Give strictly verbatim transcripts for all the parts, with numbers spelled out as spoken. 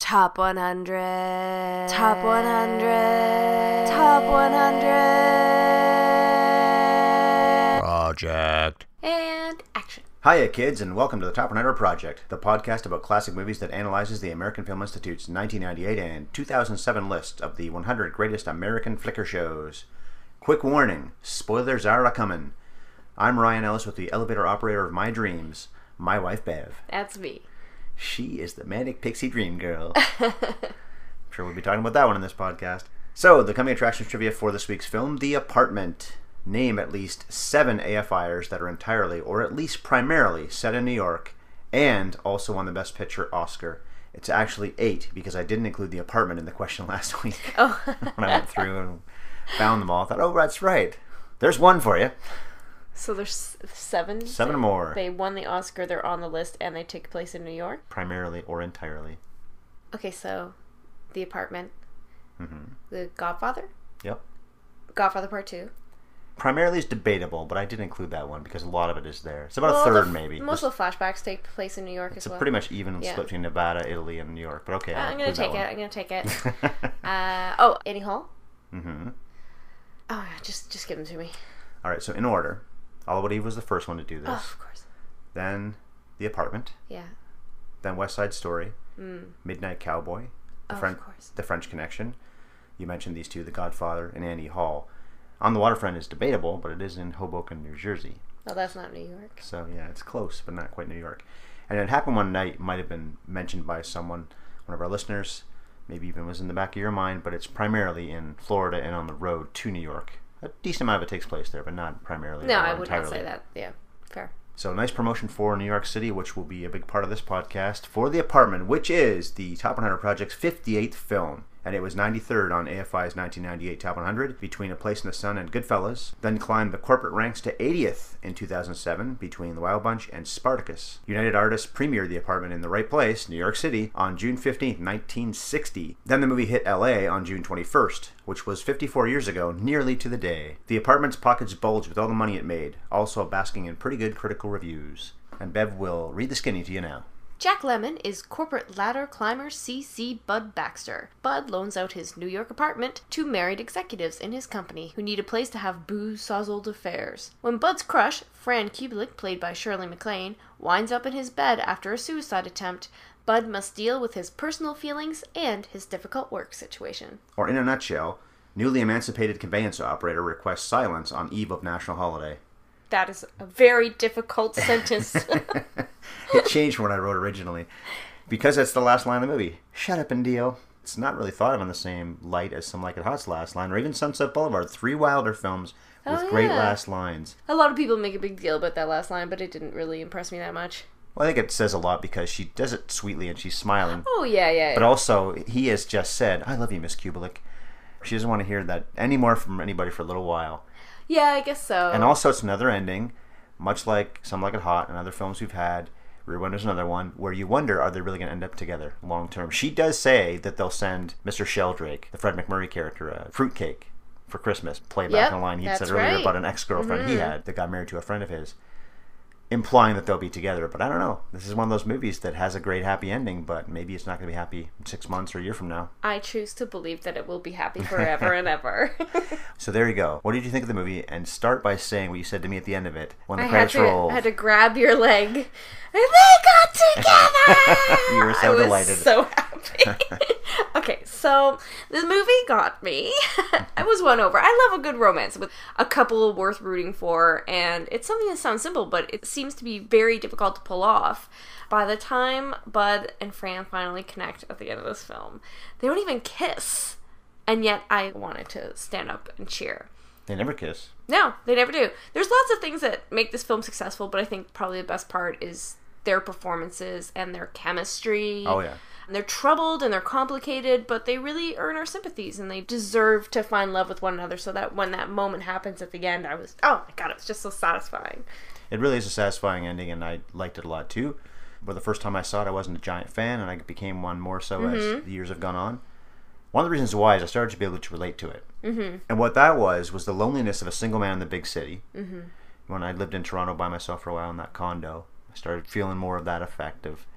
Top one hundred. Top one hundred. Top one hundred. Project. And action. Hiya, kids, and welcome to the Top one hundred Project, the podcast about classic movies that analyzes the American Film Institute's nineteen ninety-eight and two thousand seven list of the one hundred greatest American flicker shows. Quick warning, spoilers are a-coming. I'm Ryan Ellis with the elevator operator of my dreams, my wife Bev. That's me. She is the manic pixie dream girl. I'm sure we'll be talking about that one in this podcast. So, the coming attractions trivia for this week's film, The Apartment. Name at least seven A F Is that are entirely, or at least primarily, set in New York, and also won the Best Picture Oscar. It's actually eight, because I didn't include The Apartment in the question last week. Oh. When I went through and found them all, I thought, oh, that's right. There's one for you. So there's seven? Seven so more. They won the Oscar, they're on the list, and they take place in New York? Primarily or entirely. Okay, so The Apartment. Mm-hmm. The Godfather? Yep. Godfather Part two. Primarily is debatable, but I did include that one because a lot of it is there. It's about well, a third, the, maybe. Most This, of the flashbacks take place in New York it's as well. It's a pretty much even yeah. split between Nevada, Italy, and New York. But okay, uh, I'll I'm going to take it. one. I'm going to take it. uh, oh, Annie Hall? Mm-hmm. Oh, just, just give them to me. All right, so in order, All About Eve was the first one to do this. Oh, of course. Then The Apartment. Yeah. Then West Side Story. Mm. Midnight Cowboy. The, oh, Fren- of course. The French Connection. You mentioned these two, The Godfather and Annie Hall. On the Waterfront is debatable, but it is in Hoboken, New Jersey. Oh, that's not New York. So, yeah, it's close, but not quite New York. And It Happened One Night might have been mentioned by someone, one of our listeners, maybe even was in the back of your mind, but it's primarily in Florida and on the road to New York. A decent amount of it takes place there, but not primarily. No, I would entirely. not say that. Yeah, fair. So, nice promotion for New York City, which will be a big part of this podcast, for The Apartment, which is the Top one hundred Project's fifty-eighth film. And it was ninety-third on A F I's nineteen ninety-eight Top one hundred, between A Place in the Sun and Goodfellas. Then climbed the corporate ranks to eightieth in two thousand seven, between The Wild Bunch and Spartacus. United Artists premiered The Apartment in the right place, New York City, on June fifteenth, nineteen sixty. Then the movie hit L A on June twenty-first, which was fifty-four years ago, nearly to the day. The Apartment's pockets bulged with all the money it made, also basking in pretty good critical reviews. And Bev will read the skinny to you now. Jack Lemmon is corporate ladder climber C C Bud Baxter. Bud loans out his New York apartment to married executives in his company who need a place to have booze-sozzled affairs. When Bud's crush, Fran Kubelik, played by Shirley MacLaine, winds up in his bed after a suicide attempt, Bud must deal with his personal feelings and his difficult work situation. Or in a nutshell, newly emancipated conveyance operator requests silence on eve of national holiday. That is a very difficult sentence. It changed from what I wrote originally. Because that's the last line of the movie. Shut up and deal. It's not really thought of in the same light as Some Like It Hot's last line, or even Sunset Boulevard. Three Wilder films with oh, great yeah. last lines. A lot of people make a big deal about that last line, but it didn't really impress me that much. Well, I think it says a lot because she does it sweetly and she's smiling. Oh, yeah, yeah. But yeah. also, he has just said, I love you, Miss Kubelik. She doesn't want to hear that anymore from anybody for a little while. Yeah, I guess so. And also, it's another ending, much like Some Like It Hot and other films we've had. Rear Window's another one, where you wonder, are they really going to end up together long term? She does say that they'll send Mister Sheldrake, the Fred MacMurray character, a fruitcake for Christmas. Play back Yep, in the line he that's said earlier right. about an ex-girlfriend Mm-hmm. he had that got married to a friend of his. Implying that they'll be together, but I don't know. This is one of those movies that has a great happy ending, but maybe it's not going to be happy six months or a year from now. I choose to believe that it will be happy forever and ever. So there you go. What did you think of the movie? And start by saying what you said to me at the end of it when the I had credits to, rolled. I had to grab your leg. And they got together! You were so I was delighted. so happy. Okay, so the movie got me. I was won over. I love a good romance with a couple worth rooting for, and it's something that sounds simple, but it seems to be very difficult to pull off. By the time Bud and Fran finally connect at the end of this film, they don't even kiss. And yet I wanted to stand up and cheer. They never kiss. No, they never do. There's lots of things that make this film successful, but I think probably the best part is their performances and their chemistry. Oh, yeah. And they're troubled and they're complicated, but they really earn our sympathies and they deserve to find love with one another, so that when that moment happens at the end, I was, oh my god, it was just so satisfying. It really is a satisfying ending, and I liked it a lot too. But the first time I saw it, I wasn't a giant fan, and I became one more so Mm-hmm. as the years have gone on. One of the reasons why is I started to be able to relate to it. Mm-hmm. And what that was, was the loneliness of a single man in the big city. Mm-hmm. When I lived in Toronto by myself for a while in that condo, I started feeling more of that effect of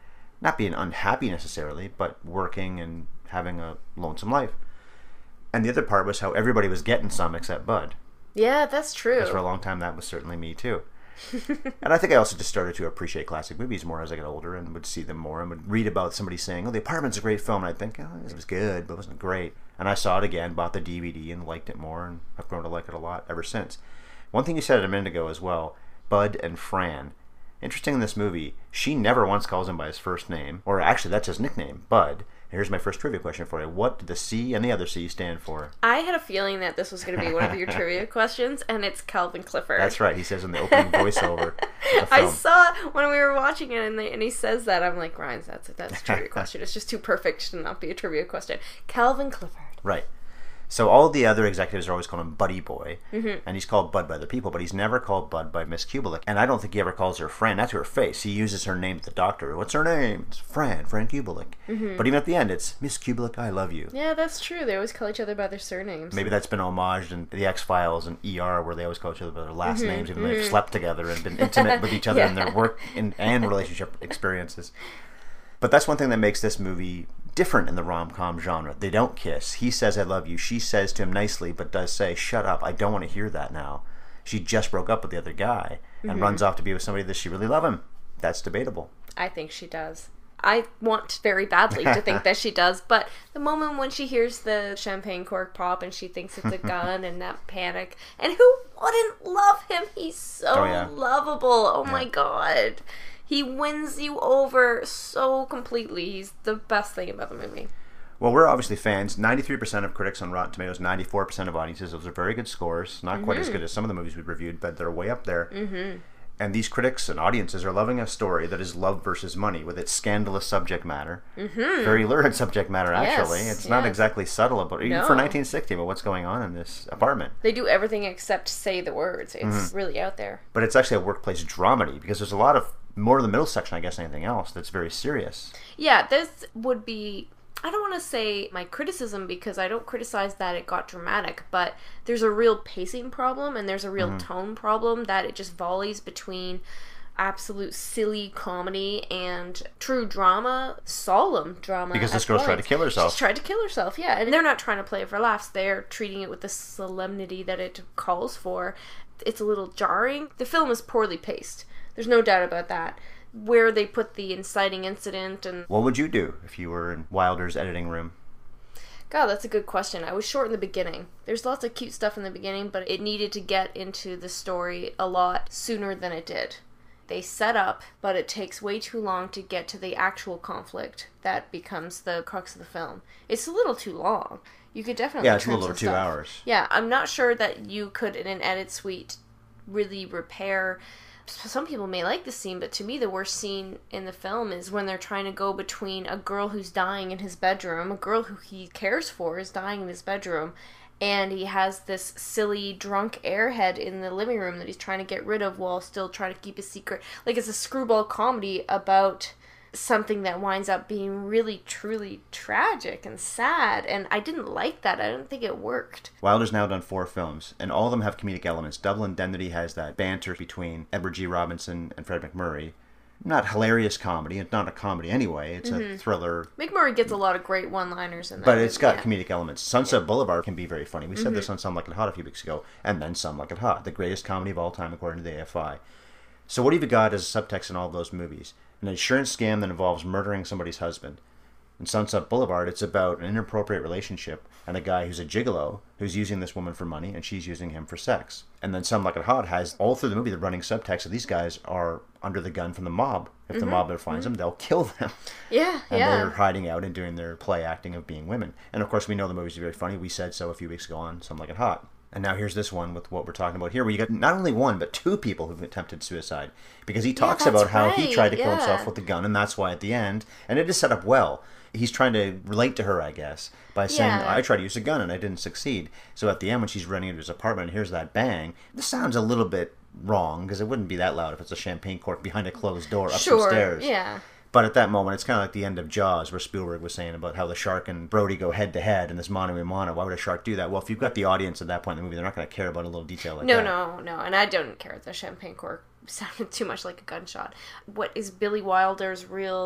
not being unhappy necessarily, but working and having a lonesome life. And the other part was how everybody was getting some except Bud. Yeah, that's true. Because for a long time, that was certainly me too. And I think I also just started to appreciate classic movies more as I got older and would see them more and would read about somebody saying, oh, The Apartment's a great film. And I'd think, oh, it was good, but it wasn't great. And I saw it again, bought the D V D and liked it more, and I've grown to like it a lot ever since. One thing you said a minute ago as well, Bud and Fran. Interesting in this movie, she never once calls him by his first name, or actually that's his nickname, Bud. Here's my first trivia question for you. What did the C and the other C stand for? I had a feeling that this was going to be one of your trivia questions, and it's Calvin Clifford. That's right. He says in the opening voiceover. I saw when we were watching it, and, they, and he says that. I'm like, Ryan, that's that's a trivia question. It's just too perfect to not be a trivia question. Calvin Clifford. Right. So all the other executives are always calling him Buddy Boy, mm-hmm. and he's called Bud by other people, but he's never called Bud by Miss Kubelik. And I don't think he ever calls her Fran. That's her face. He uses her name to the doctor. What's her name? It's Fran, Fran Kubelik. Mm-hmm. But even at the end, it's Miss Kubelik, I love you. Yeah, that's true. They always call each other by their surnames. Maybe that's been homaged in the X-Files and E R, where they always call each other by their last mm-hmm. names, even mm-hmm. though they've slept together and been intimate with each other yeah. in their work and, and relationship experiences. But that's one thing that makes this movie different in the rom-com genre. They don't kiss. He says, I love you. She says to him nicely, but does say, shut up. I don't want to hear that now. She just broke up with the other guy and mm-hmm. runs off to be with somebody. Does she really love him? That's debatable. I think she does. I want very badly to think that she does, but the moment when she hears the champagne cork pop and she thinks it's a gun and that panic, and who wouldn't love him? He's so oh, yeah. lovable. Oh yeah. my god. He wins you over so completely. He's the best thing about the movie. Well, we're obviously fans. ninety-three percent of critics on Rotten Tomatoes, ninety-four percent of audiences. Those are very good scores. Not mm-hmm. quite as good as some of the movies we've reviewed, but they're way up there. Mm-hmm. And these critics and audiences are loving a story that is love versus money, with its scandalous subject matter. Mm-hmm. Very lurid subject matter, actually. Yes, it's yes. not exactly subtle about even no. for nineteen sixty about what's going on in this apartment. They do everything except say the words. It's mm-hmm. really out there. But it's actually a workplace dramedy, because there's a lot of, more in the middle section, I guess, than anything else, that's very serious. Yeah, this would be... I don't want to say my criticism, because I don't criticize that it got dramatic, but there's a real pacing problem and there's a real mm-hmm. tone problem, that it just volleys between absolute silly comedy and true drama, solemn drama. Because this girl's tried to kill herself. She's tried to kill herself, yeah. And they're not trying to play it for laughs. They're treating it with the solemnity that it calls for. It's a little jarring. The film is poorly paced. There's no doubt about that. Where they put the inciting incident and... What would you do if you were in Wilder's editing room? God, that's a good question. I was short in the beginning. There's lots of cute stuff in the beginning, but it needed to get into the story a lot sooner than it did. They set up, but it takes way too long to get to the actual conflict that becomes the crux of the film. It's a little too long. You could definitely... Yeah, it's a little over two stuff. hours. Yeah, I'm not sure that you could, in an edit suite, really repair... Some people may like the scene, but to me the worst scene in the film is when they're trying to go between a girl who's dying in his bedroom, a girl who he cares for is dying in his bedroom, and he has this silly drunk airhead in the living room that he's trying to get rid of while still trying to keep a secret. Like, it's a screwball comedy about something that winds up being really, truly tragic and sad, and I didn't like that. I didn't think it worked. Wilder's now done four films, and all of them have comedic elements. Double Indemnity has that banter between Edward G. Robinson and Fred MacMurray. Not hilarious comedy. It's not a comedy anyway. It's mm-hmm. a thriller. MacMurray gets a lot of great one-liners in that. But it's got yeah. comedic elements. Sunset yeah. Boulevard can be very funny. We mm-hmm. said this on Some Like It Hot a few weeks ago, and then Some Like It Hot, the greatest comedy of all time according to the A F I. So what have you got as a subtext in all of those movies? An insurance scam that involves murdering somebody's husband. In Sunset Boulevard, it's about an inappropriate relationship and a guy who's a gigolo who's using this woman for money and she's using him for sex. And then Some Like It Hot has, all through the movie, the running subtext of these guys are under the gun from the mob. If mm-hmm. the mob ever finds mm-hmm. them, they'll kill them. Yeah, and yeah. they're hiding out and doing their play acting of being women. And of course, we know the movie's very funny. We said so a few weeks ago on Some Like It Hot. And now here's this one with what we're talking about here, where you got not only one, but two people who've attempted suicide. Because he talks yeah, about how right. he tried to kill yeah. himself with a gun, and that's why at the end, and it is set up well, he's trying to relate to her, I guess, by saying, yeah. I tried to use a gun and I didn't succeed. So at the end, when she's running into his apartment and hears that bang, this sounds a little bit wrong, because it wouldn't be that loud if it's a champagne cork behind a closed door up sure. some stairs. yeah. But at that moment, it's kind of like the end of Jaws, where Spielberg was saying about how the shark and Brody go head-to-head in this mano a mano. Why would a shark do that? Well, if you've got the audience at that point in the movie, they're not going to care about a little detail like no, that. No, no, no. And I don't care. The champagne cork sounded too much like a gunshot. What is Billy Wilder's real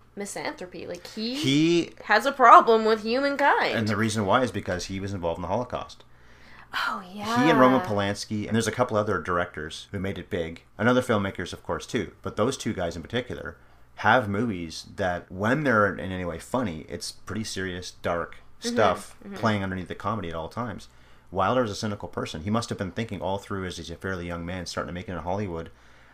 misanthropy. Like, he, He has a problem with humankind. and the reason why is because he was involved in the Holocaust. Oh, yeah. He and Roman Polanski, and there's a couple other directors who made it big, and other filmmakers, of course, too. But those two guys in particular have movies that, when they're in any way funny, it's pretty serious, dark stuff mm-hmm, mm-hmm. playing underneath the comedy at all times. Wilder is a cynical person. He must have been thinking all through as he's a fairly young man starting to make it in Hollywood.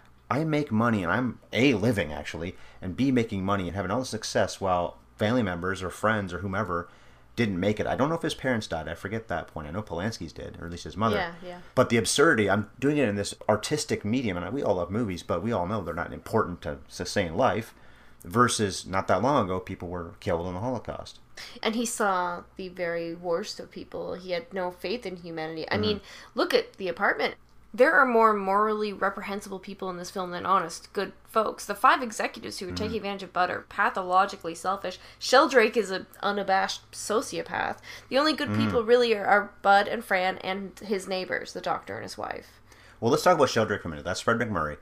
I make money, and I'm A, living, actually, and B, making money and having all the success while family members or friends or whomever didn't make it. I don't know if his parents died. I forget that point. I know Polanski's did, or at least his mother. Yeah, yeah. But the absurdity, I'm doing it in this artistic medium, and we all love movies, but we all know they're not important to sustain life, versus not that long ago, people were killed in the Holocaust. And he saw the very worst of people. He had no faith in humanity. I mm-hmm. mean, look at The Apartment. There are more morally reprehensible people in this film than honest, good folks. The five executives who are mm-hmm. taking advantage of Bud are pathologically selfish. Sheldrake is an unabashed sociopath. The only good mm-hmm. people really are, are Bud and Fran and his neighbors, the doctor and his wife. Well, let's talk about Sheldrake for a minute. That's Fred MacMurray.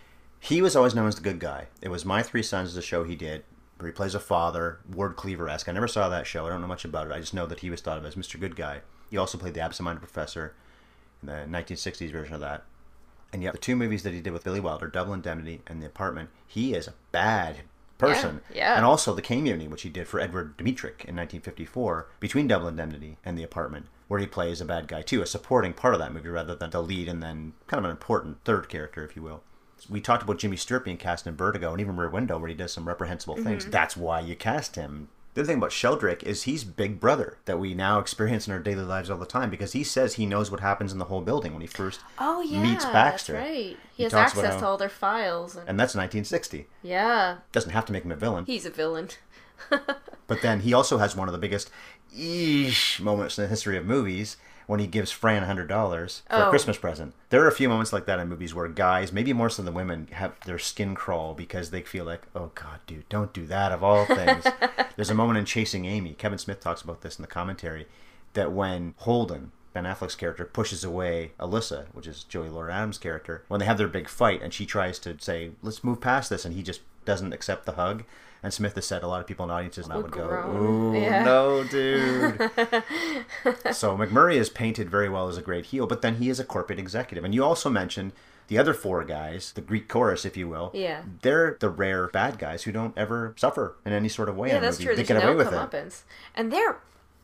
He was always known as the good guy. It was My Three Sons, the show he did, where he plays a father, Ward Cleaver-esque. I never saw that show. I don't know much about it. I just know that he was thought of as Mister Good Guy. He also played the absent-minded professor in the nineteen sixties version of that. And yet the two movies that he did with Billy Wilder, Double Indemnity and The Apartment, he is a bad person. Yeah, yeah. And also The Caine Mutiny, which he did for Edward Dmytryk in nineteen fifty-four, between Double Indemnity and The Apartment, where he plays a bad guy too, a supporting part of that movie rather than the lead and then kind of an important third character, if you will. We talked about Jimmy Stewart being cast in Vertigo and even Rear Window, where he does some reprehensible things. Mm-hmm. That's why you cast him. The other thing about Sheldrake is he's Big Brother that we now experience in our daily lives all the time, because he says he knows what happens in the whole building when he first oh, yeah, meets Baxter. That's right. He, he has access how, to all their files. And... and that's nineteen sixty. Yeah. Doesn't have to make him a villain. He's a villain. But then he also has one of the biggest eesh moments in the history of movies when he gives Fran one hundred dollars for oh. a Christmas present. There are a few moments like that in movies where guys, maybe more so than women, have their skin crawl because they feel like, oh God, dude, don't do that of all things. There's a moment in Chasing Amy, Kevin Smith talks about this in the commentary, that when Holden, Ben Affleck's character, pushes away Alyssa, which is Joey Laurer Adams' character, when they have their big fight and she tries to say, let's move past this, and he just doesn't accept the hug. And Smith has said a lot of people in audiences now would go, ooh, yeah. no, dude. So MacMurray is painted very well as a great heel, but then he is a corporate executive. And you also mentioned the other four guys, the Greek chorus, if you will. Yeah. They're the rare bad guys who don't ever suffer in any sort of way yeah, in a that's movie. True. They There's get away no with comeuppance. it. And they're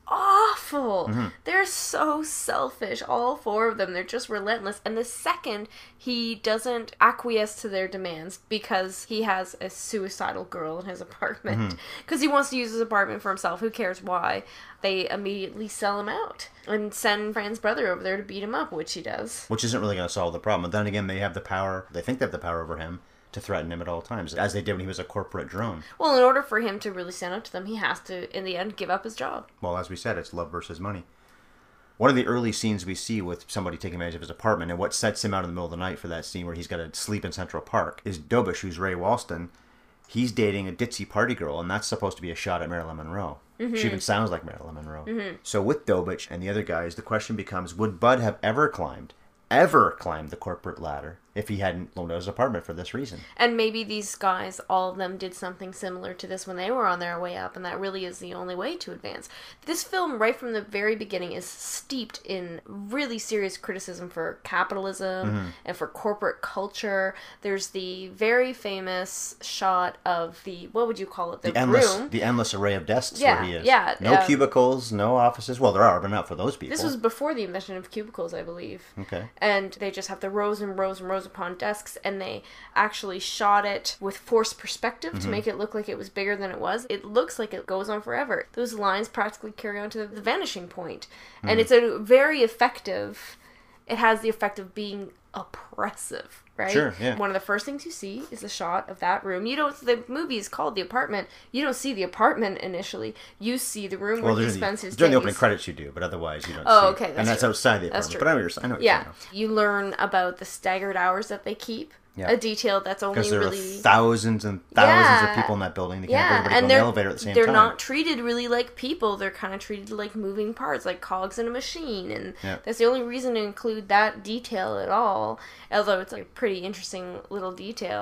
awful. Mm-hmm. They're so selfish, all four of them. They're just relentless. And the second he doesn't acquiesce to their demands because he has a suicidal girl in his apartment, because mm-hmm. he wants to use his apartment for himself, who cares why, they immediately sell him out and send Fran's brother over there to beat him up, which he does. Which isn't really going to solve the problem. But then again, they have the power, they think they have the power over him to threaten him at all times, as they did when he was a corporate drone. Well, in order for him to really stand up to them, he has to, in the end, give up his job. Well, as we said, it's love versus money. One of the early scenes we see with somebody taking advantage of his apartment, and what sets him out in the middle of the night for that scene where he's got to sleep in Central Park, is Dobish, who's Ray Walston. He's dating a ditzy party girl, and that's supposed to be a shot at Marilyn Monroe. Mm-hmm. She even sounds like Marilyn Monroe. Mm-hmm. So with Dobish and the other guys, the question becomes, would Bud have ever climbed, ever climbed the corporate ladder if he hadn't loaned out his apartment for this reason? And maybe these guys, all of them, did something similar to this when they were on their way up, and that really is the only way to advance. This film, right from the very beginning, is steeped in really serious criticism for capitalism mm-hmm. and for corporate culture. There's the very famous shot of the, what would you call it, the, the endless, room. The endless array of desks yeah, where he is. Yeah, no um, cubicles, no offices. Well, there are, but not for those people. This was before the invention of cubicles, I believe. Okay. And they just have the rows and rows and rows upon desks, and they actually shot it with forced perspective mm-hmm. to make it look like it was bigger than it was. It looks like it goes on forever. Those lines practically carry on to the vanishing point. Mm-hmm. And it's a very effective, it has the effect of being oppressive, right? Sure, yeah. One of the first things you see is a shot of that room. You don't, the movie is called The Apartment. You don't see the apartment initially. You see the room well, where he spends the, his during days. the opening credits you do, but otherwise you don't oh, see okay, that's And that's true. outside the apartment. That's true. But I know what you're, I know what yeah. you're saying. You learn about the staggered hours that they keep. Yeah. A detail that's only because there really... are thousands and thousands yeah. of people in that building. They can't yeah. everybody and go in the elevator at the same they're time. They're not treated really like people. They're kind of treated like moving parts, like cogs in a machine. And yeah. that's the only reason to include that detail at all. Although it's a pretty interesting little detail.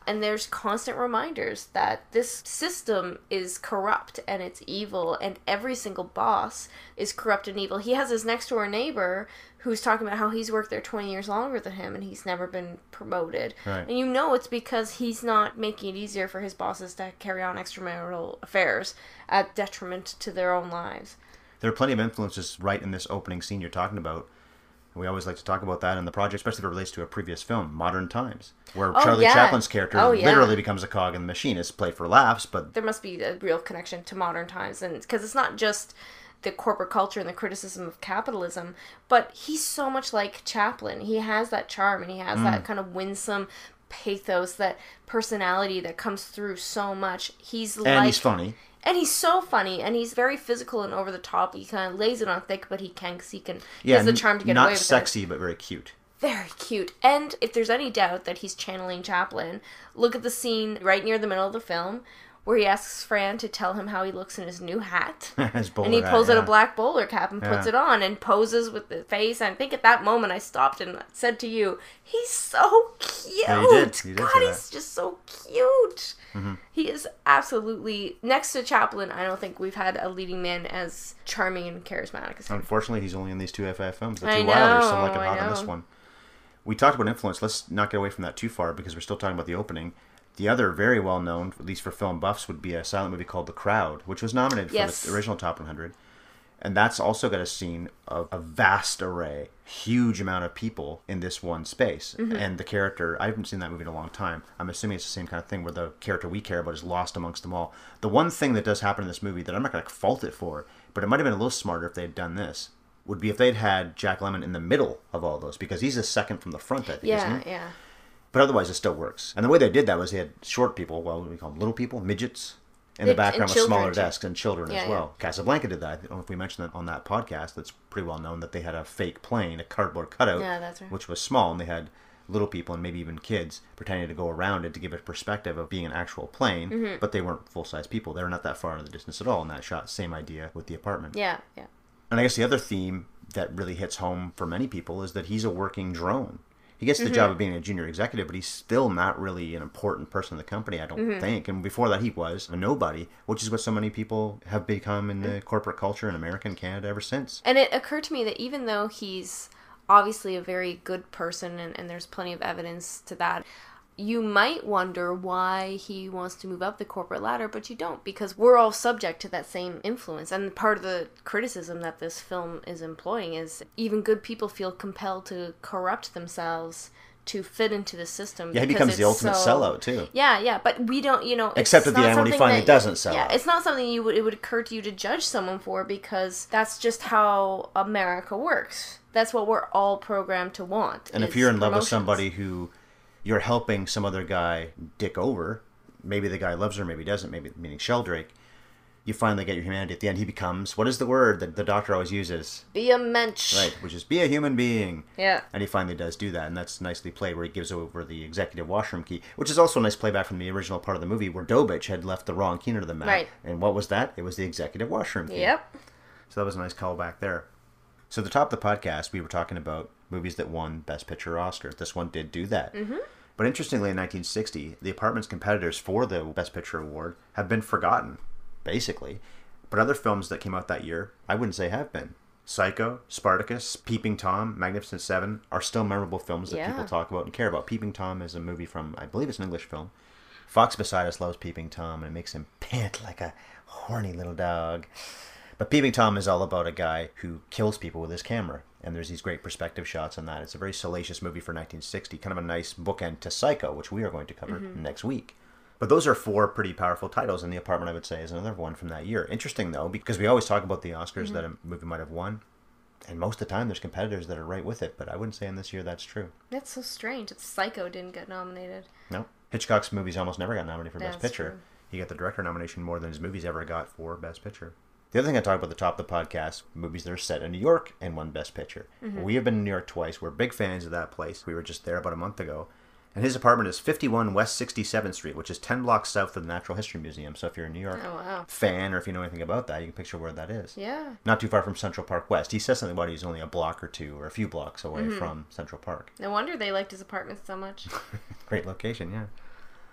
And there's constant reminders that this system is corrupt and it's evil, and every single boss is corrupt and evil. He has his next door neighbor who's talking about how he's worked there twenty years longer than him and he's never been promoted. Right. And you know it's because he's not making it easier for his bosses to carry on extramarital affairs at detriment to their own lives. There are plenty of influences right in this opening scene you're talking about. We always like to talk about that in the project, especially if it relates to a previous film, Modern Times, where oh, Charlie yeah. Chaplin's character oh, yeah. literally becomes a cog in the machine. It's played for laughs, but... There must be a real connection to Modern Times, and because it's not just the corporate culture and the criticism of capitalism, but he's so much like Chaplin. He has that charm, and he has mm. that kind of winsome pathos, that personality that comes through so much. He's and like... he's funny. And he's so funny, and he's very physical and over the top. He kind of lays it on thick, but he can, cause he can, he yeah, has the charm to get away with it. Not sexy, but very cute. Very cute. And if there's any doubt that he's channeling Chaplin, look at the scene right near the middle of the film where he asks Fran to tell him how he looks in his new hat. his bowler and he pulls hat, out yeah. a black bowler cap and puts yeah. it on and poses with the face. And I think at that moment I stopped and said to you, he's so cute. Yeah, you did. You did God, say he's just so cute. Mm-hmm. He is absolutely, next to Chaplin, I don't think we've had a leading man as charming and charismatic as him. Unfortunately, he's only in these two F I films. The I two know, Wilders, some like it I hot on know. this one. We talked about influence. Let's not get away from that too far because we're still talking about the opening. The other very well known, at least for film buffs, would be a silent movie called The Crowd, which was nominated for yes. the original Top one hundred. And that's also got a scene of a vast array, huge amount of people in this one space. Mm-hmm. And the character, I haven't seen that movie in a long time. I'm assuming it's the same kind of thing where the character we care about is lost amongst them all. The one thing that does happen in this movie that I'm not going to fault it for, but it might have been a little smarter if they had done this, would be if they'd had Jack Lemmon in the middle of all those, because he's a second from the front, I think, yeah, isn't he? Yeah, But otherwise, it still works. And the way they did that was they had short people, well, what do we call them, little people, midgets, in the They- background and with smaller children, too. desks, and children Yeah, as well. Casablanca did that. I don't know if we mentioned that on that podcast. That's pretty well known that they had a fake plane, a cardboard cutout, Yeah, that's right. which was small, and they had little people and maybe even kids pretending to go around it to give it perspective of being an actual plane, Mm-hmm. but they weren't full-size people. They were not that far in the distance at all in that shot. Same idea with the apartment. yeah, yeah. And I guess the other theme that really hits home for many people is that he's a working drone. He gets the Mm-hmm. job of being a junior executive, but he's still not really an important person in the company, I don't Mm-hmm. think. And before that, he was a nobody, which is what so many people have become in Mm-hmm. the corporate culture in America and Canada ever since. And it occurred to me that even though he's obviously a very good person, and, and there's plenty of evidence to that, you might wonder why he wants to move up the corporate ladder, but you don't, because we're all subject to that same influence. And part of the criticism that this film is employing is even good people feel compelled to corrupt themselves to fit into the system. Yeah, he because becomes the it's ultimate so- sellout, too. Yeah, yeah, but we don't, you know... it's Except at the not end when he something finally that- doesn't sell Yeah, out. it's not something you would it would occur to you to judge someone for, because that's just how America works. That's what we're all programmed to want. And if is you're in love with promotions. somebody who you're helping some other guy dick over, maybe the guy loves her, maybe he doesn't, maybe meaning Sheldrake, you finally get your humanity. At the end, he becomes, what is the word that the doctor always uses? Be a mensch. Right, which is be a human being. Yeah. And he finally does do that, and that's nicely played, where he gives over the executive washroom key, which is also a nice playback from the original part of the movie, where Dobich had left the wrong key under the mat. Right. And what was that? It was the executive washroom key. Yep. So that was a nice callback there. So at the top of the podcast, we were talking about movies that won Best Picture Oscar. This one did do that. Mm-hmm. But interestingly, in nineteen sixty, The Apartment's competitors for the Best Picture award have been forgotten, basically. But other films that came out that year, I wouldn't say have been. Psycho, Spartacus, Peeping Tom, Magnificent Seven are still memorable films that Yeah. people talk about and care about. Peeping Tom is a movie from, I believe it's an English film. Fox beside us loves Peeping Tom, and it makes him pant like a horny little dog. But Peeping Tom is all about a guy who kills people with his camera. And there's these great perspective shots on that. It's a very salacious movie for nineteen sixty. Kind of a nice bookend to Psycho, which we are going to cover Mm-hmm. next week. But those are four pretty powerful titles. And The Apartment, I would say, is another one from that year. Interesting, though, because we always talk about the Oscars Mm-hmm. that a movie might have won. And most of the time, there's competitors that are right with it. But I wouldn't say in this year that's true. That's so strange. It's Psycho didn't get nominated. No. Hitchcock's movies almost never got nominated for Best That's Picture. true. He got the director nomination more than his movies ever got for Best Picture. The other thing I talked about at the top of the podcast, movies that are set in New York and won Best Picture. Mm-hmm. We have been in New York twice. We're big fans of that place. We were just there about a month ago. And his apartment is fifty-one West sixty-seventh Street, which is ten blocks south of the Natural History Museum. So if you're a New York Oh, wow. fan, or if you know anything about that, you can picture where that is. Yeah. Not too far from Central Park West. He says something about he's only a block or two, or a few blocks away Mm-hmm. from Central Park. No wonder they liked his apartment so much. Great location, yeah.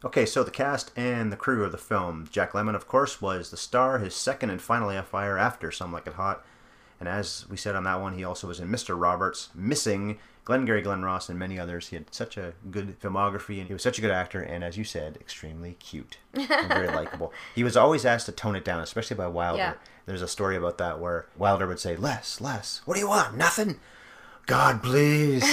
Okay, so the cast and the crew of the film. Jack Lemmon, of course, was the star, his second and final A F I R after Some Like It Hot. And as we said on that one, he also was in Mister Roberts, Missing, Glengarry Glen Ross, and many others. He had such a good filmography, and he was such a good actor, and as you said, extremely cute and very likable. He was always asked to tone it down, especially by Wilder. Yeah. There's a story about that where Wilder would say, "Less, less. What do you want? Nothing? God, please."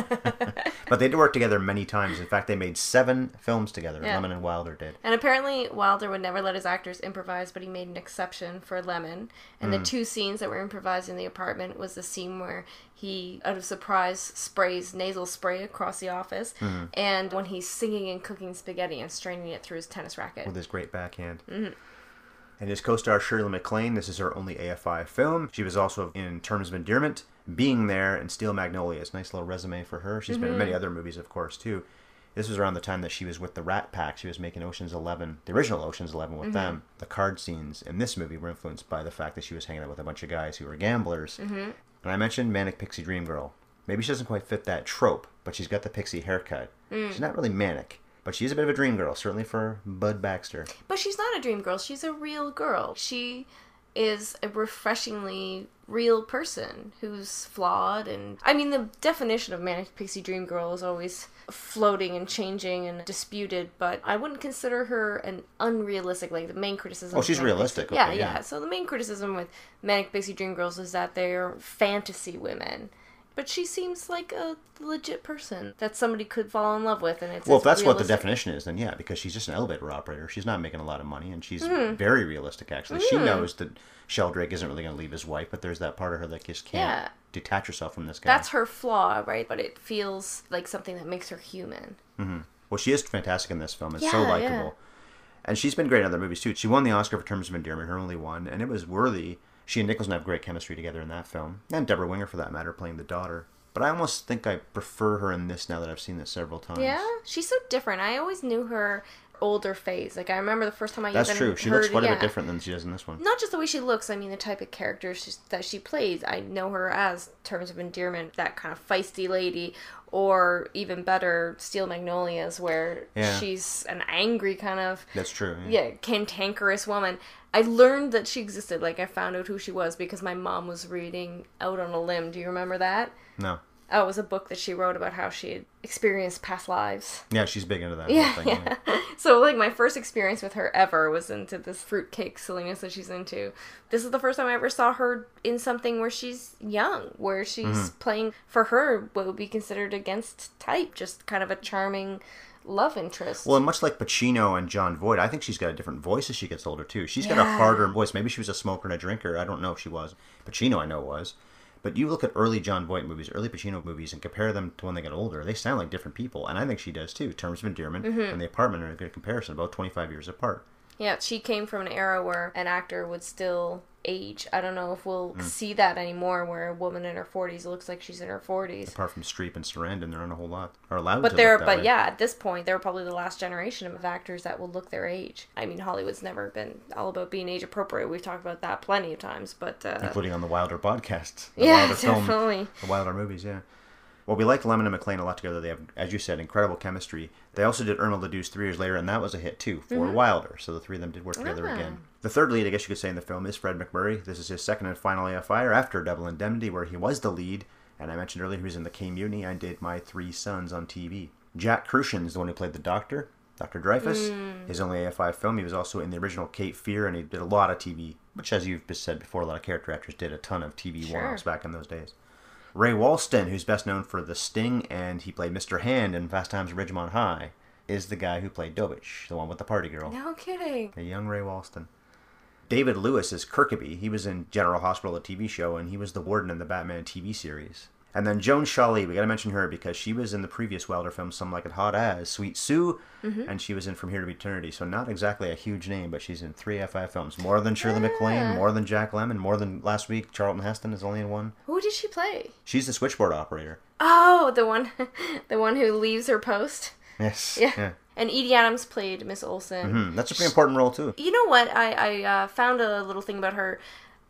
But they did work together many times. In fact, they made seven films together. Yeah. Lemmon and Wilder did. And apparently Wilder would never let his actors improvise, but he made an exception for Lemmon. And mm. the two scenes that were improvised in the apartment was the scene where he, out of surprise, sprays nasal spray across the office, mm-hmm. and when he's singing and cooking spaghetti and straining it through his tennis racket. With his great backhand. Mm-hmm. And his co-star Shirley MacLaine, this is her only A F I film. She was also in Terms of Endearment, Being There, and Steel Magnolias. Nice little resume for her. She's mm-hmm. been in many other movies, of course, too. This was around the time that she was with the Rat Pack. She was making Ocean's Eleven, the original Ocean's Eleven with mm-hmm. them. The card scenes in this movie were influenced by the fact that she was hanging out with a bunch of guys who were gamblers. Mm-hmm. And I mentioned Manic Pixie Dream Girl. Maybe she doesn't quite fit that trope, but she's got the pixie haircut. Mm. She's not really manic. But she's a bit of a dream girl, certainly for Bud Baxter. But she's not a dream girl. She's a real girl. She is a refreshingly real person who's flawed. And I mean, the definition of Manic Pixie Dream Girl is always floating and changing and disputed, but I wouldn't consider her an unrealistic, like the main criticism. Oh, she's realistic. Okay, yeah, yeah, yeah. So the main criticism with Manic Pixie Dream Girls is that they're fantasy women. But she seems like a legit person that somebody could fall in love with, and it's well. If that's realistic. what the definition is, then yeah, because she's just an elevator operator. She's not making a lot of money, and she's mm. very realistic. Actually, mm. she knows that Sheldrake isn't really going to leave his wife, but there's that part of her that just can't yeah. detach herself from this guy. That's her flaw, right? But it feels like something that makes her human. Mm-hmm. Well, she is fantastic in this film. It's yeah, so likable, yeah. and she's been great in other movies too. She won the Oscar for Terms of Endearment, her only one, and it was worthy. She and Nicholson have great chemistry together in that film, and Deborah Winger, for that matter, playing the daughter. But I almost think I prefer her in this now that I've seen this several times. Yeah? She's so different. I always knew her older phase. Like, I remember the first time I That's even true. She heard, looks quite yeah. a bit different than she does in this one. Not just the way she looks. I mean, the type of character she, that she plays. I know her as Terms of Endearment, that kind of feisty lady. Or, even better, Steel Magnolias, where yeah. she's an angry kind of... That's true. Yeah. yeah, cantankerous woman. I learned that she existed. Like, I found out who she was because my mom was reading Out on a Limb. Do you remember that? No. Oh, it was a book that she wrote about how she had experienced past lives. Yeah, she's big into that yeah, whole thing. Yeah. yeah. So, like, my first experience with her ever was into this fruitcake silliness that she's into. This is the first time I ever saw her in something where she's young, where she's mm-hmm. playing, for her, what would be considered against type, just kind of a charming love interest. Well, and much like Pacino and Jon Voight, I think she's got a different voice as she gets older, too. She's got yeah. a harder voice. Maybe she was a smoker and a drinker. I don't know if she was. Pacino, I know, was. But you look at early Jon Voight movies, early Pacino movies, and compare them to when they get older, they sound like different people. And I think she does, too. Terms of Endearment mm-hmm. and The Apartment are a good comparison, about twenty-five years apart. Yeah, she came from an era where an actor would still age. I don't know if we'll mm. see that anymore, where a woman in her forties looks like she's in her forties. Apart from Streep and Sarandon, there aren't a whole lot are allowed but to they're, look that But way. yeah, at this point, they're probably the last generation of actors that will look their age. I mean, Hollywood's never been all about being age appropriate. We've talked about that plenty of times, but... Uh, including on the Wilder podcast. The yeah, Wilder definitely. Film, the Wilder movies, yeah. Well, we like Lemmon and MacLaine a lot together. They have, as you said, incredible chemistry. They also did Irma la Douce three years later, and that was a hit, too, for mm-hmm. Wilder. So the three of them did work together ah. again. The third lead, I guess you could say, in the film is Fred MacMurray. This is his second and final A F I R after Double Indemnity, where he was the lead. And I mentioned earlier he was in the K-Mutiny. I did My Three Sons on T V. Jack Crucian is the one who played the Doctor, Doctor Dreyfus. Mm. His only A F I film. He was also in the original Cape Fear, and he did a lot of T V, which, as you've said before, a lot of character actors did a ton of T V sure. one-offs back in those days. Ray Walston, who's best known for The Sting, and he played Mister Hand in Fast Times at Ridgemont High, is the guy who played Dobich, the one with the party girl. No kidding. A young Ray Walston. David Lewis is Kirkaby. He was in General Hospital, a T V show, and he was the warden in the Batman T V series. And then Joan Shawley, we got to mention her because she was in the previous Wilder film, Some Like It Hot as Sweet Sue, mm-hmm. and she was in From Here to Eternity. So not exactly a huge name, but she's in three F I films. More than Shirley yeah. MacLaine, more than Jack Lemmon, more than last week Charlton Heston is only in one. Who did she play? She's the switchboard operator. Oh, the one, the one who leaves her post. Yes. Yeah. yeah. And Edie Adams played Miss Olsen. Mm-hmm. That's a pretty important role too. You know what? I I uh, found a little thing about her.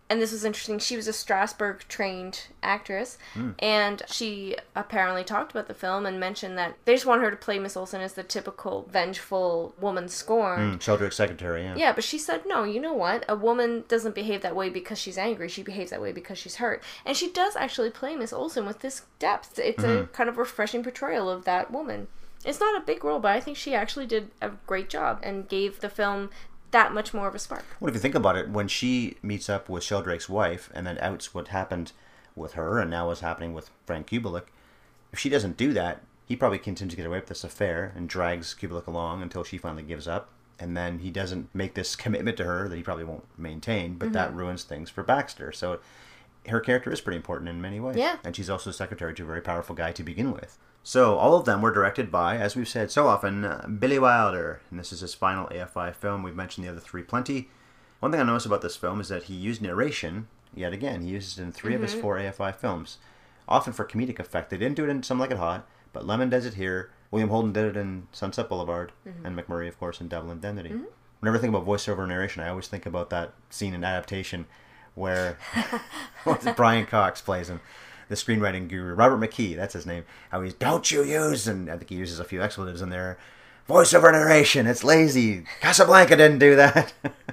And this was interesting. She was a Strasberg-trained actress, mm. and she apparently talked about the film and mentioned that they just want her to play Miss Olsen as the typical vengeful woman scorned. Mm, Sheldrake's secretary, yeah. Yeah, but she said, no, you know what? A woman doesn't behave that way because she's angry. She behaves that way because she's hurt. And she does actually play Miss Olsen with this depth. It's mm-hmm. a kind of refreshing portrayal of that woman. It's not a big role, but I think she actually did a great job and gave the film that much more of a spark. Well, if you think about it, when she meets up with Sheldrake's wife and then outs what happened with her and now what's happening with Frank Kubelik, if she doesn't do that, he probably continues to get away with this affair and drags Kubelik along until she finally gives up. And then he doesn't make this commitment to her that he probably won't maintain, but mm-hmm. that ruins things for Baxter. So her character is pretty important in many ways. Yeah. And she's also secretary to a very powerful guy to begin with. So all of them were directed by, as we've said so often, uh, Billy Wilder. And this is his final A F I film. We've mentioned the other three plenty. One thing I noticed about this film is that he used narration, yet again. He uses it in three mm-hmm. of his four A F I films. Often for comedic effect. They didn't do it in Some Like It Hot, but Lemon does it here. William Holden did it in Sunset Boulevard, mm-hmm. and McMurray, of course, in Double Indemnity. Mm-hmm. Whenever I think about voiceover narration, I always think about that scene in Adaptation where what's it, Brian Cox plays him. The screenwriting guru, Robert McKee, that's his name, how he's, don't you use, and I think he uses a few expletives in there, voiceover narration, it's lazy, Casablanca didn't do that.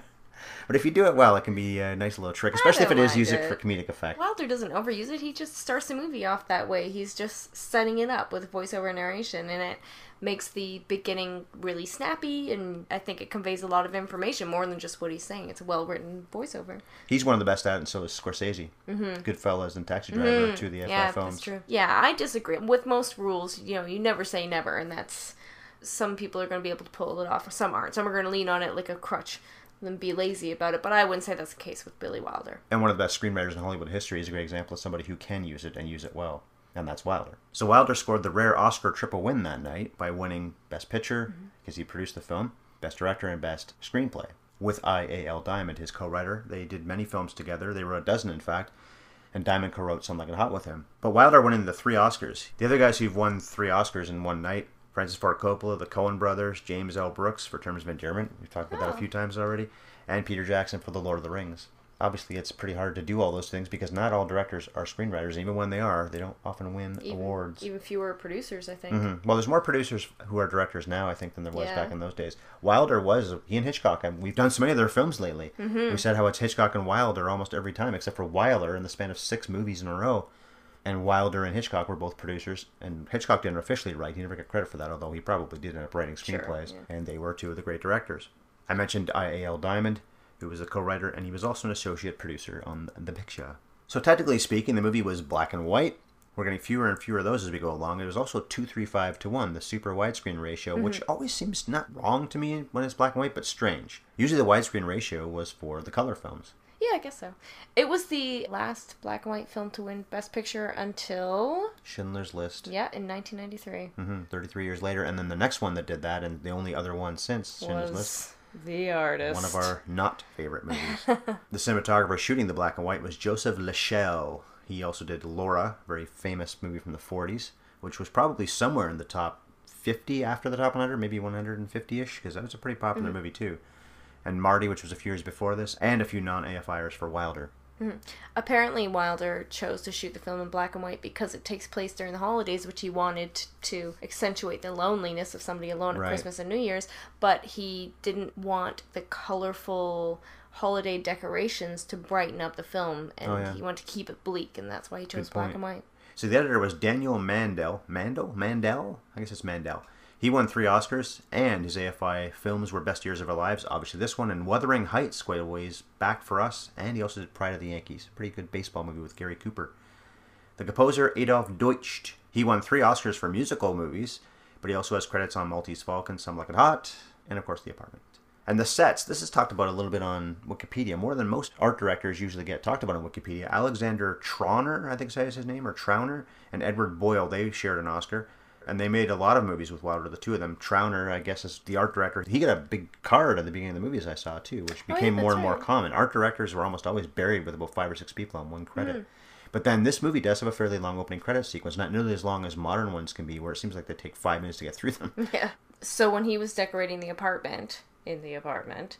But if you do it well, it can be a nice little trick, especially if it is used for comedic effect. Wilder doesn't overuse it, he just starts the movie off that way. He's just setting it up with voiceover narration, and it makes the beginning really snappy, and I think it conveys a lot of information more than just what he's saying. It's a well-written voiceover. He's one of the best at it, and so is Scorsese. Mm-hmm. Goodfellas and Taxi Driver, mm-hmm. two of the A F I yeah, films. That's true. Yeah, I disagree. With most rules, you know, you never say never, and that's... Some people are going to be able to pull it off, some aren't. Some are going to lean on it like a crutch and be lazy about it, but I wouldn't say that's the case with Billy Wilder. And one of the best screenwriters in Hollywood history is a great example of somebody who can use it and use it well. And that's Wilder. So Wilder scored the rare Oscar triple win that night by winning Best Picture, because mm-hmm. he produced the film, Best Director, and Best Screenplay. With I A L Diamond, his co-writer. They did many films together. They wrote a dozen, in fact. And Diamond co-wrote Some Like It Hot with him. But Wilder winning the three Oscars. The other guys who've won three Oscars in one night, Francis Ford Coppola, the Coen brothers, James L. Brooks for Terms of Endearment. We've talked about oh. that a few times already. And Peter Jackson for The Lord of the Rings. Obviously, it's pretty hard to do all those things because not all directors are screenwriters. Even when they are, they don't often win even, awards. Even fewer producers, I think. Mm-hmm. Well, there's more producers who are directors now, I think, than there was yeah. back in those days. Wilder was, he and Hitchcock, and we've done so many of their films lately. Mm-hmm. We said how it's Hitchcock and Wilder almost every time, except for Wilder in the span of six movies in a row. And Wilder and Hitchcock were both producers, and Hitchcock didn't officially write. He never got credit for that, although he probably did end up writing screenplays. Sure, yeah. And they were two of the great directors. I mentioned I A L Diamond, who was a co-writer, and he was also an associate producer on the picture. So technically speaking, the movie was black and white. We're getting fewer and fewer of those as we go along. It was also two three five to one, the super widescreen ratio, mm-hmm. which always seems not wrong to me when it's black and white, but strange. Usually the widescreen ratio was for the color films. Yeah, I guess so. It was the last black and white film to win Best Picture until... Schindler's List. Yeah, in nineteen ninety-three. Mm-hmm, thirty-three years later. And then the next one that did that, and the only other one since Schindler's was List... The Artist. One of our not favorite movies. The cinematographer shooting the black and white was Joseph Lachelle. He also did Laura, a very famous movie from the forties, which was probably somewhere in the top fifty after the top one hundred, maybe one hundred fifty-ish, because that was a pretty popular mm-hmm. movie too. And Marty, which was a few years before this, and a few non-A F I ers for Wilder. Mm-hmm. Apparently, Wilder chose to shoot the film in black and white because it takes place during the holidays, which he wanted to accentuate the loneliness of somebody alone at right. Christmas and New Year's, but he didn't want the colorful holiday decorations to brighten up the film, and oh, yeah. he wanted to keep it bleak, and that's why he chose black and white. So the editor was Daniel Mandel. Mandel? Mandel? I guess it's Mandel. He won three Oscars, and his A F I films were Best Years of Our Lives, obviously this one, and Wuthering Heights, quite a ways back for us, and he also did Pride of the Yankees, a pretty good baseball movie with Gary Cooper. The composer, Adolf Deutsch, he won three Oscars for musical movies, but he also has credits on Maltese Falcon, Some Like It Hot, and of course The Apartment. And the sets, this is talked about a little bit on Wikipedia, more than most art directors usually get talked about on Wikipedia. Alexander Trauner, I think is his name, or Trauner, and Edward Boyle, they shared an Oscar. And they made a lot of movies with Wilder, the two of them. Trauner, I guess, is the art director. He got a big card at the beginning of the movies I saw, too, which became oh, yeah, more and right. more common. Art directors were almost always buried with about five or six people on one credit. Mm. But then this movie does have a fairly long opening credit sequence, not nearly as long as modern ones can be, where it seems like they take five minutes to get through them. Yeah. So when he was decorating the apartment, in the apartment,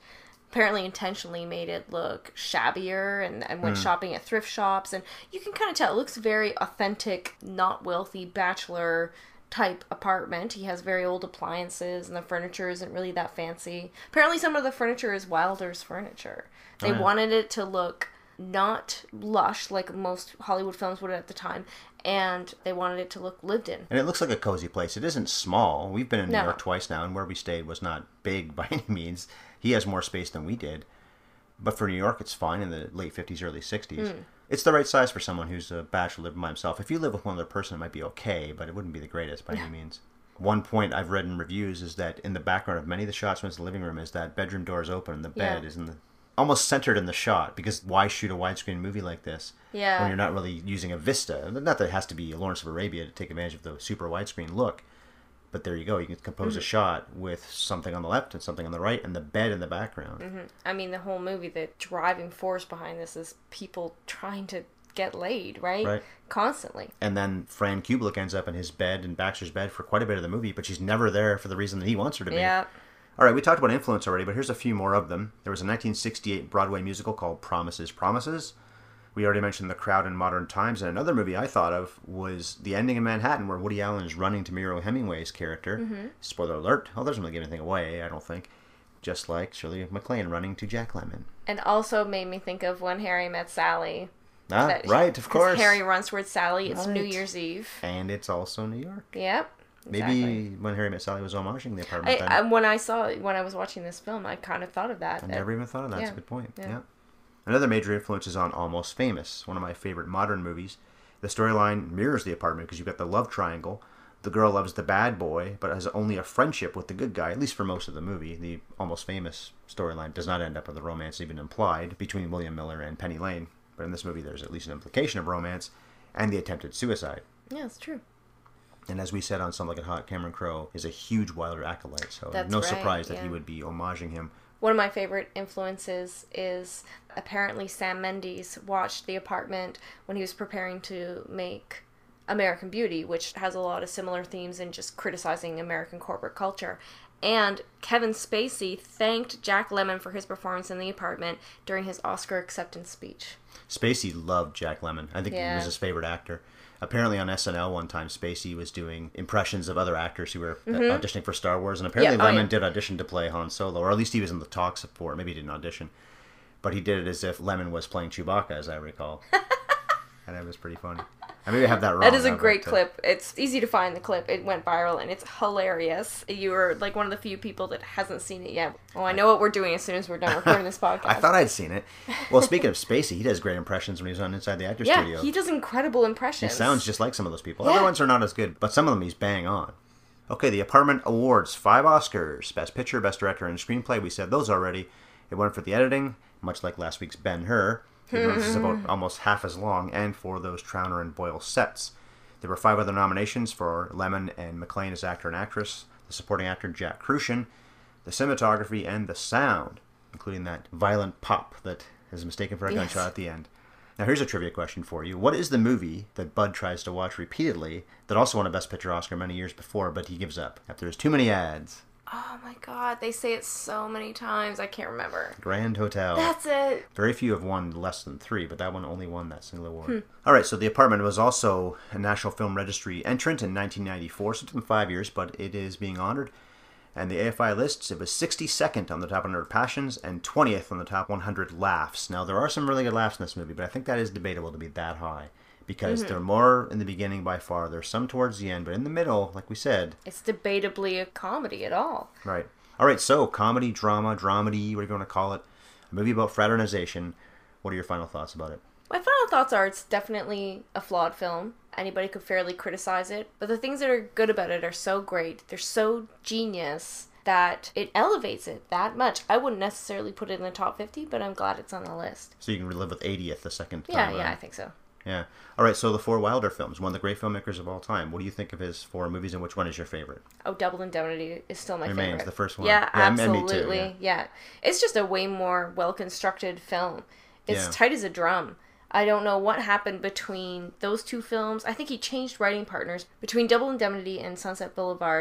apparently intentionally made it look shabbier and, and went mm. shopping at thrift shops. And you can kind of tell it looks very authentic, not wealthy bachelor type apartment. He has very old appliances and the furniture isn't really that fancy. Apparently some of the furniture is Wilder's furniture. They oh, yeah. wanted it to look not lush like most Hollywood films would at the time, and they wanted it to look lived in. And it looks like a cozy place. It isn't small. We've been in New no. York twice now, and where we stayed was not big by any means. He has more space than we did. But for New York, it's fine in the late fifties, early sixties. Mm. It's the right size for someone who's a bachelor living by himself. If you live with one other person, it might be okay, but it wouldn't be the greatest by yeah. any means. One point I've read in reviews is that in the background of many of the shots when it's in the living room is that bedroom door is open and the bed yeah. is in the almost centered in the shot, because why shoot a widescreen movie like this yeah. when you're not really using a vista? Not that it has to be Lawrence of Arabia to take advantage of the super widescreen look, but there you go. You can compose mm-hmm. a shot with something on the left and something on the right and the bed in the background. Mm-hmm. I mean, the whole movie, the driving force behind this is people trying to get laid, right? Right. Constantly. And then Fran Kubelik ends up in his bed, in Baxter's bed, for quite a bit of the movie, but she's never there for the reason that he wants her to be. Yeah. All right, we talked about influence already, but here's a few more of them. There was a nineteen sixty-eight Broadway musical called Promises, Promises. We already mentioned The Crowd in Modern Times, and another movie I thought of was The Ending in Manhattan, where Woody Allen is running to Muriel Hemingway's character. Mm-hmm. Spoiler alert. Oh, doesn't really give anything away, I don't think. Just like Shirley MacLaine running to Jack Lemmon. And also made me think of When Harry Met Sally. Ah, that, right, of course. Harry runs towards Sally. It's right. New Year's Eve. And it's also New York. Yep. Maybe exactly. When Harry Met Sally was homaging the apartment. I, then. I, when I saw when I was watching this film, I kind of thought of that. I never even thought of that. Yeah. That's a good point. Yeah. yeah. Another major influence is on Almost Famous, one of my favorite modern movies. The storyline mirrors the apartment because you've got the love triangle. The girl loves the bad boy, but has only a friendship with the good guy, at least for most of the movie. The Almost Famous storyline does not end up with a romance even implied between William Miller and Penny Lane. But in this movie, there's at least an implication of romance and the attempted suicide. Yeah, it's true. And as we said on Some Like It Hot, Cameron Crowe is a huge Wilder acolyte, so That's no right, surprise that yeah. he would be homaging him. One of my favorite influences is apparently Sam Mendes watched The Apartment when he was preparing to make American Beauty, which has a lot of similar themes in just criticizing American corporate culture. And Kevin Spacey thanked Jack Lemmon for his performance in The Apartment during his Oscar acceptance speech. Spacey loved Jack Lemmon. I think yeah. he was his favorite actor. Apparently on S N L one time, Spacey was doing impressions of other actors who were mm-hmm. auditioning for Star Wars, and apparently yeah. oh, Lemmon yeah. did audition to play Han Solo, or at least he was in the talks for it. Maybe he didn't audition. But he did it as if Lemmon was playing Chewbacca, as I recall. And it was pretty funny. I maybe I have that wrong. That is a I've great to... clip. It's easy to find the clip. It went viral, and it's hilarious. You were like one of the few people that hasn't seen it yet. Oh, I know what we're doing as soon as we're done recording this podcast. I thought I'd seen it. Well, speaking of Spacey, he does great impressions when he's on Inside the Actors yeah, Studio. Yeah, he does incredible impressions. He sounds just like some of those people. Yeah. Other ones are not as good, but some of them he's bang on. Okay, The Apartment awards. Five Oscars. Best Picture, Best Director, and Screenplay. We said those already. It won for the editing, much like last week's Ben-Hur. This is about almost half as long, and for those Trauner and Boyle sets. There were five other nominations for Lemmon and MacLaine as actor and actress, the supporting actor Jack Kruschen, the cinematography, and the sound, including that violent pop that is mistaken for a yes. gunshot at the end. Now here's a trivia question for you. What is the movie that Bud tries to watch repeatedly that also won a Best Picture Oscar many years before, but he gives up after there's too many ads? Oh my god, they say it so many times, I can't remember. Grand Hotel. That's it. Very few have won less than three, but that one only won that single award. Hmm. All right, so The Apartment was also a National Film Registry entrant in nineteen ninety-four, so it took them five years, but it is being honored. And the A F I lists, it was sixty-second on the top one hundred passions and twentieth on the top one hundred laughs. Now, there are some really good laughs in this movie, but I think that is debatable to be that high. Because mm-hmm. there are more in the beginning by far. There's some towards the end, but in the middle, like we said... It's debatably a comedy at all. Right. All right, so comedy, drama, dramedy, whatever you want to call it. A movie about fraternization. What are your final thoughts about it? My final thoughts are it's definitely a flawed film. Anybody could fairly criticize it. But the things that are good about it are so great. They're so genius that it elevates it that much. I wouldn't necessarily put it in the top fifty, but I'm glad it's on the list. So you can relive with eightieth the second time Yeah, around. yeah, I think so. Yeah. All right, so the four Wilder films, one of the great filmmakers of all time. What do you think of his four movies, and which one is your favorite? Oh, Double Indemnity is still my Remains, favorite. the first one. Yeah, yeah absolutely. Me too, yeah. yeah. It's just a way more well-constructed film. It's yeah. tight as a drum. I don't know what happened between those two films. I think he changed writing partners between Double Indemnity and Sunset Boulevard,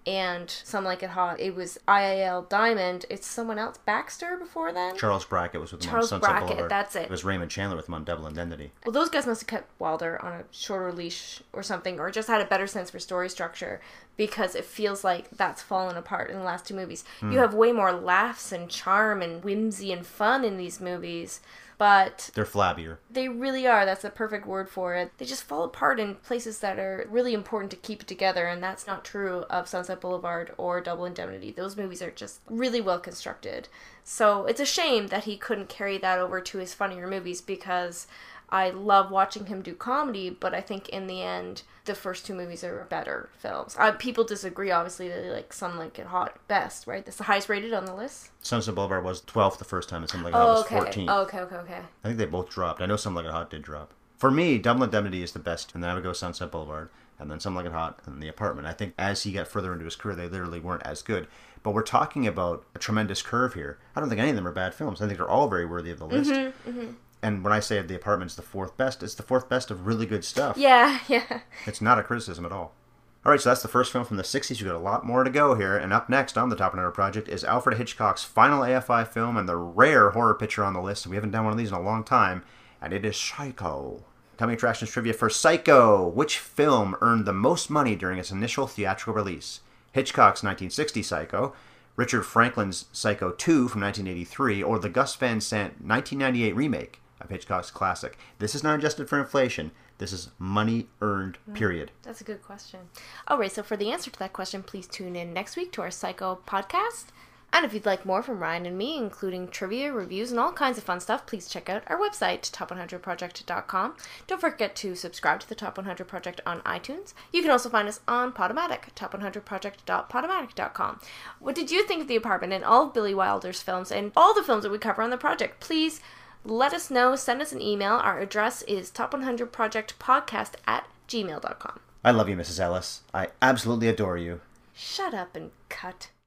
and Some Like It Hot, it was I A L Diamond. It's someone else, Baxter, before then? Charles Brackett was with him on Charles Sunset Brackett, Boulevard. that's it. It was Raymond Chandler with him on Double Indemnity. Well, those guys must have kept Wilder on a shorter leash or something, or just had a better sense for story structure, because it feels like that's fallen apart in the last two movies. Mm. You have way more laughs and charm and whimsy and fun in these movies, but they're flabbier. They really are. That's the perfect word for it. They just fall apart in places that are really important to keep it together, and that's not true of Sunset Boulevard or Double Indemnity. Those movies are just really well constructed. So it's a shame that he couldn't carry that over to his funnier movies, because I love watching him do comedy, but I think in the end, the first two movies are better films. Uh, people disagree, obviously. They like Some Like It Hot best, right? That's the highest rated on the list. Sunset Boulevard was twelfth the first time, and Some Like It Hot oh, was okay. fourteenth. Oh, okay, okay, okay. I think they both dropped. I know Some Like It Hot did drop. For me, Double Indemnity is the best, and then I would go Sunset Boulevard, and then Some Like It Hot, and then The Apartment. I think as he got further into his career, they literally weren't as good. But we're talking about a tremendous curve here. I don't think any of them are bad films. I think they're all very worthy of the list. Mm-hmm, mm-hmm. And when I say The Apartment's the fourth best, it's the fourth best of really good stuff. Yeah, yeah. It's not a criticism at all. All right, so that's the first film from the sixties. We've got a lot more to go here. And up next on the Top one hundred Project is Alfred Hitchcock's final A F I film and the rare horror picture on the list. We haven't done one of these in a long time, and it is Psycho. Coming attractions trivia for Psycho. Which film earned the most money during its initial theatrical release? Hitchcock's nineteen sixty Psycho, Richard Franklin's Psycho two from nineteen eighty-three, or the Gus Van Sant nineteen ninety-eight remake of Hitchcock's classic? This is not adjusted for inflation. This is money earned, period. That's a good question. All right, so for the answer to that question, please tune in next week to our Psycho podcast. And if you'd like more from Ryan and me, including trivia, reviews, and all kinds of fun stuff, please check out our website, top one hundred project dot com. Don't forget to subscribe to the Top one hundred Project on iTunes. You can also find us on Podomatic, top one hundred project dot podomatic dot com. What did you think of The Apartment and all of Billy Wilder's films and all the films that we cover on the project? Please let us know. Send us an email. Our address is top one hundred project podcast at gmail dot com. I love you, Missus Ellis. I absolutely adore you. Shut up and cut.